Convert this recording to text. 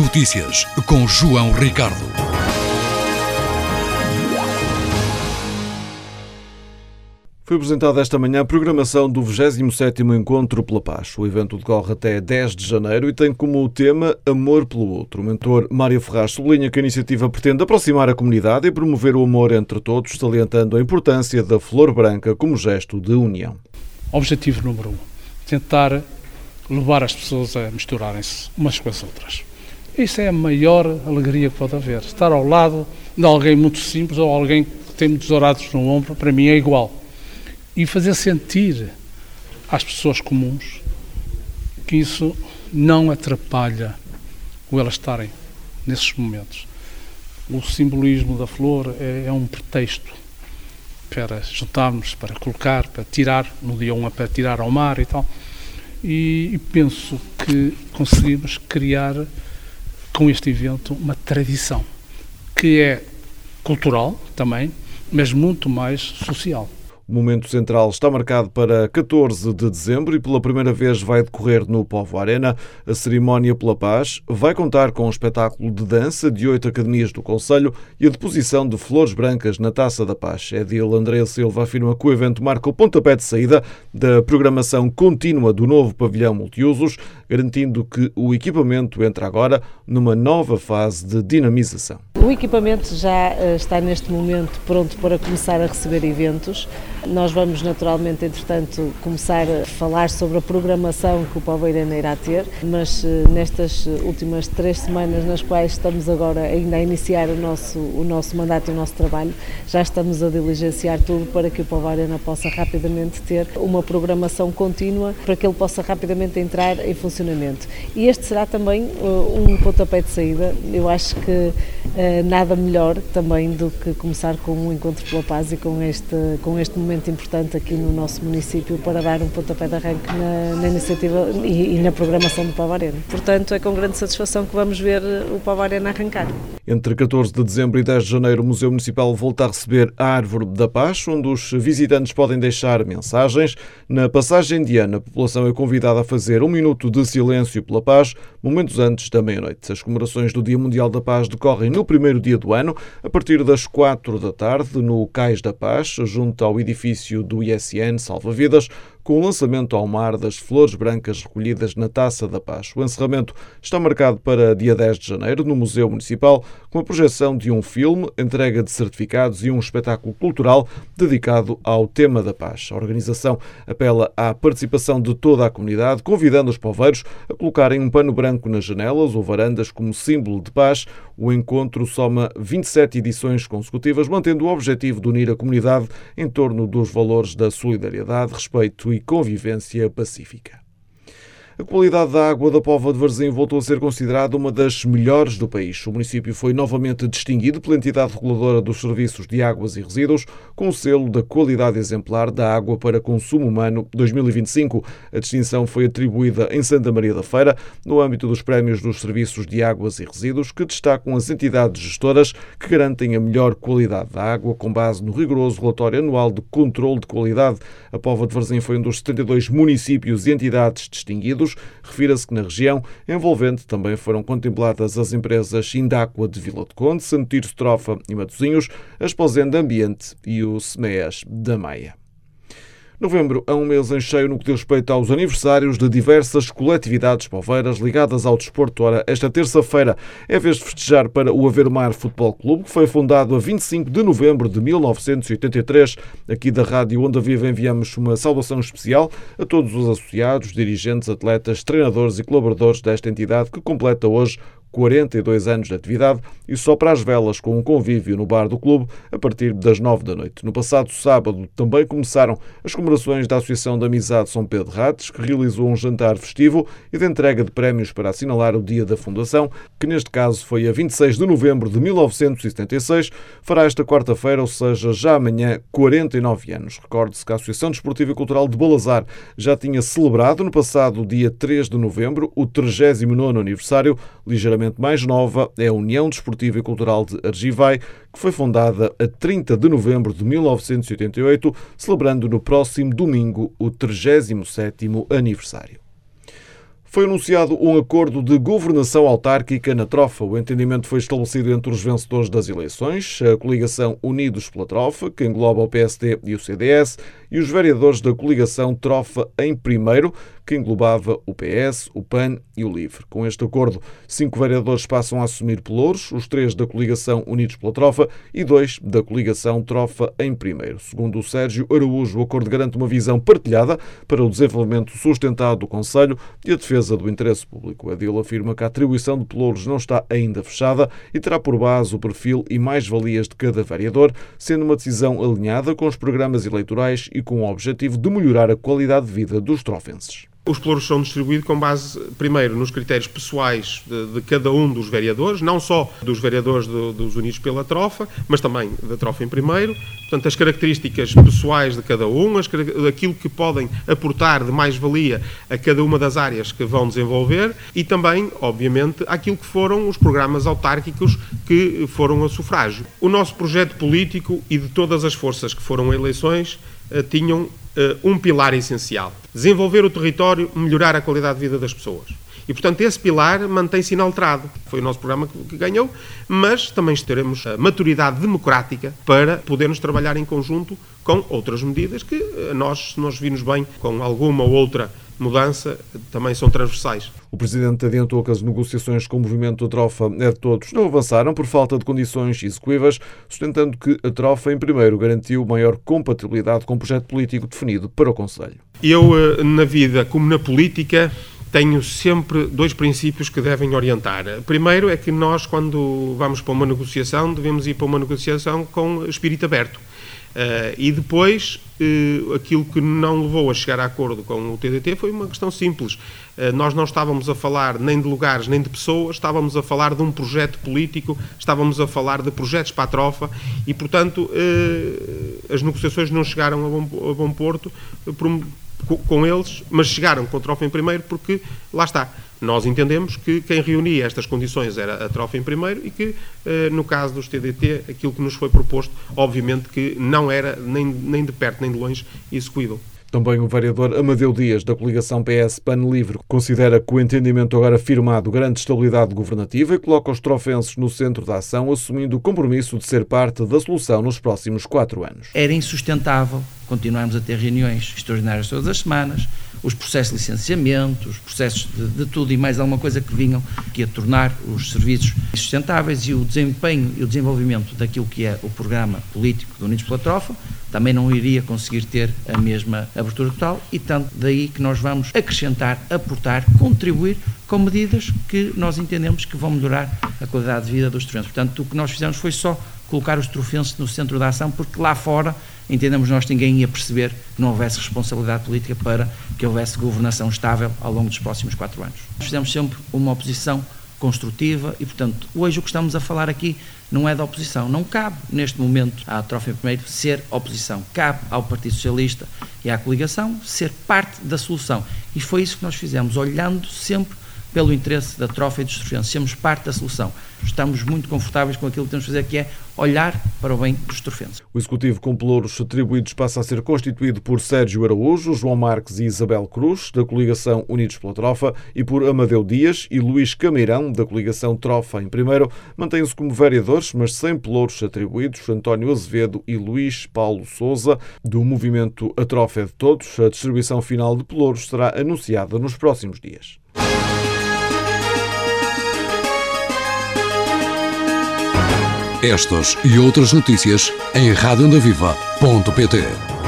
Notícias com João Ricardo. Foi apresentada esta manhã a programação do 27º Encontro pela Paz. O evento decorre até 10 de janeiro e tem como tema Amor pelo Outro. O mentor Mário Ferraz sublinha que a iniciativa pretende aproximar a comunidade e promover o amor entre todos, salientando a importância da flor branca como gesto de união. Objetivo número 1. Tentar levar as pessoas a misturarem-se umas com as outras. Isso é a maior alegria que pode haver. Estar ao lado de alguém muito simples ou alguém que tem muitos dourados no ombro, para mim é igual. E fazer sentir às pessoas comuns que isso não atrapalha o elas estarem nesses momentos. O simbolismo da flor é um pretexto para juntarmos, para colocar, para tirar, no dia 1 para tirar ao mar e tal. E penso que conseguimos criar com este evento uma tradição que é cultural também, mas muito mais social. O momento central está marcado para 14 de dezembro e pela primeira vez vai decorrer no Povo Arena. A cerimónia pela Paz vai contar com um espetáculo de dança de 8 academias do Concelho e a deposição de flores brancas na Taça da Paz. Edil Andréa Silva afirma que o evento marca o pontapé de saída da programação contínua do novo pavilhão multiusos, garantindo que o equipamento entra agora numa nova fase de dinamização. O equipamento já está neste momento pronto para começar a receber eventos. Nós vamos naturalmente, entretanto, começar a falar sobre a programação que o Povo Arena irá ter, mas nestas últimas 3 semanas nas quais estamos agora ainda a iniciar o nosso mandato e o nosso trabalho, já estamos a diligenciar tudo para que o Povo Arena possa rapidamente ter uma programação contínua, para que ele possa rapidamente entrar em funcionamento. E este será também um pontapé de saída. Eu acho que nada melhor também do que começar com um encontro pela paz e com este momento importante aqui no nosso município para dar um pontapé de arranque na iniciativa e na programação do Povo Arena. Portanto, é com grande satisfação que vamos ver o Povo Arena arrancar. Entre 14 de dezembro e 10 de janeiro, o Museu Municipal volta a receber a Árvore da Paz, onde os visitantes podem deixar mensagens. Na passagem de ano, a população é convidada a fazer 1 minuto de silêncio pela paz, momentos antes da meia-noite. As comemorações do Dia Mundial da Paz decorrem no primeiro dia do ano, a partir das 4 da tarde, no Cais da Paz, junto ao edifício do ISN Salva-Vidas, com o lançamento ao mar das flores brancas recolhidas na Taça da Paz. O encerramento está marcado para dia 10 de janeiro, no Museu Municipal, com a projeção de um filme, entrega de certificados e um espetáculo cultural dedicado ao tema da paz. A organização apela à participação de toda a comunidade, convidando os poveiros a colocarem um pano branco nas janelas ou varandas como símbolo de paz. O encontro soma 27 edições consecutivas, mantendo o objetivo de unir a comunidade em torno dos valores da solidariedade, respeito e convivência pacífica. A qualidade da água da Póvoa de Varzim voltou a ser considerada uma das melhores do país. O município foi novamente distinguido pela entidade reguladora dos serviços de águas e resíduos com o selo da qualidade exemplar da água para consumo humano 2025. A distinção foi atribuída em Santa Maria da Feira, no âmbito dos prémios dos serviços de águas e resíduos, que destacam as entidades gestoras que garantem a melhor qualidade da água com base no rigoroso relatório anual de controle de qualidade. A Póvoa de Varzim foi um dos 72 municípios e entidades distinguidos. Refira-se que na região envolvente também foram contempladas as empresas Indáqua de Vila de Conde, Santo Strofa e Matosinhos, a Esposenda Ambiente e o SMEAS da Maia. Novembro é um mês em cheio no que diz respeito aos aniversários de diversas coletividades poveiras ligadas ao desporto. Ora, esta terça-feira é vez de festejar para o Aveiro-Mar Futebol Clube, que foi fundado a 25 de novembro de 1983. Aqui da Rádio Onda Viva enviamos uma saudação especial a todos os associados, dirigentes, atletas, treinadores e colaboradores desta entidade que completa hoje 42 anos de atividade e sopra as velas com um convívio no bar do clube a partir das 9 da noite. No passado sábado também começaram as comemorações da Associação de Amizade São Pedro Rates, que realizou um jantar festivo e de entrega de prémios para assinalar o dia da fundação, que neste caso foi a 26 de novembro de 1976, fará esta quarta-feira, ou seja, já amanhã, 49 anos. Recorde-se que a Associação Desportiva e Cultural de Balazar já tinha celebrado no passado dia 3 de novembro o 39º aniversário. Ligeiramente mais nova é a União Desportiva e Cultural de Argivai, que foi fundada a 30 de novembro de 1988, celebrando no próximo domingo o 37º aniversário. Foi anunciado um acordo de governação autárquica na Trofa. O entendimento foi estabelecido entre os vencedores das eleições, a coligação Unidos pela Trofa, que engloba o PSD e o CDS, e os vereadores da coligação Trofa em Primeiro, que englobava o PS, o PAN e o LIVRE. Com este acordo, 5 vereadores passam a assumir pelouros, os 3 da coligação Unidos pela Trofa e 2 da coligação Trofa em Primeiro. Segundo o Sérgio Araújo, o acordo garante uma visão partilhada para o desenvolvimento sustentado do concelho e a defesa do interesse público. Edil afirma que a atribuição de pelouros não está ainda fechada e terá por base o perfil e mais-valias de cada vereador, sendo uma decisão alinhada com os programas eleitorais e com o objetivo de melhorar a qualidade de vida dos trofenses. Os pelouros são distribuídos com base, primeiro, nos critérios pessoais de cada um dos vereadores, não só dos vereadores dos Unidos pela Trofa, mas também da Trofa em Primeiro. Portanto, as características pessoais de cada um, aquilo que podem aportar de mais-valia a cada uma das áreas que vão desenvolver e também, obviamente, aquilo que foram os programas autárquicos que foram a sufrágio. O nosso projeto político e de todas as forças que foram a eleições tinham um pilar essencial: desenvolver o território, melhorar a qualidade de vida das pessoas. E, portanto, esse pilar mantém-se inalterado. Foi o nosso programa que ganhou, mas também teremos a maturidade democrática para podermos trabalhar em conjunto com outras medidas que nós, se nós virmos bem, com alguma ou outra mudança, também são transversais. O Presidente adiantou que as negociações com o movimento da Trofa é de todos não avançaram por falta de condições executivas, sustentando que a Trofa, em Primeiro, garantiu maior compatibilidade com o projeto político definido para o concelho. Eu, na vida como na política, tenho sempre 2 princípios que devem orientar. Primeiro é que nós, quando vamos para uma negociação, devemos ir para uma negociação com espírito aberto. E depois, aquilo que não levou a chegar a acordo com o TDT foi uma questão simples. Nós não estávamos a falar nem de lugares nem de pessoas, estávamos a falar de um projeto político, estávamos a falar de projetos para a Trofa e, portanto, as negociações não chegaram a bom porto com eles, mas chegaram com a Trofa em Primeiro porque, lá está, nós entendemos que quem reunia estas condições era a Trofa em Primeiro e que, no caso dos TDT, aquilo que nos foi proposto, obviamente que não era nem de perto nem de longe execuível. Também o vereador Amadeu Dias, da coligação PS-PAN-LIVRE, considera que o entendimento agora firmado garante estabilidade governativa e coloca os trofenses no centro da ação, assumindo o compromisso de ser parte da solução nos próximos 4 anos. Era insustentável continuarmos a ter reuniões extraordinárias todas as semanas, os processos de licenciamento, os processos de tudo e mais alguma coisa que vinham que ia tornar os serviços insustentáveis e o desempenho e o desenvolvimento daquilo que é o programa político do Unidos pela Trofa também não iria conseguir ter a mesma abertura total e tanto daí que nós vamos acrescentar, aportar, contribuir com medidas que nós entendemos que vão melhorar a qualidade de vida dos trofenses. Portanto, o que nós fizemos foi só colocar os trofenses no centro da ação, porque lá fora entendemos nós que ninguém ia perceber que não houvesse responsabilidade política para que houvesse governação estável ao longo dos próximos 4 anos. Nós fizemos sempre uma oposição construtiva e, portanto, hoje o que estamos a falar aqui não é da oposição. Não cabe, neste momento, à Trofa em Primeiro ser oposição. Cabe ao Partido Socialista e à coligação ser parte da solução. E foi isso que nós fizemos, olhando sempre pelo interesse da Trofa e dos trofenses. Somos parte da solução. Estamos muito confortáveis com aquilo que temos de fazer, que é olhar para o bem dos trofenses. O Executivo com pelouros atribuídos passa a ser constituído por Sérgio Araújo, João Marques e Isabel Cruz, da coligação Unidos pela Trofa, e por Amadeu Dias e Luís Cameirão, da coligação Trofa em Primeiro. Mantêm-se como vereadores, mas sem pelouros atribuídos, António Azevedo e Luís Paulo Sousa, do movimento A Trofa é de Todos. A distribuição final de pelouros será anunciada nos próximos dias. Estas e outras notícias em radioondaviva.pt.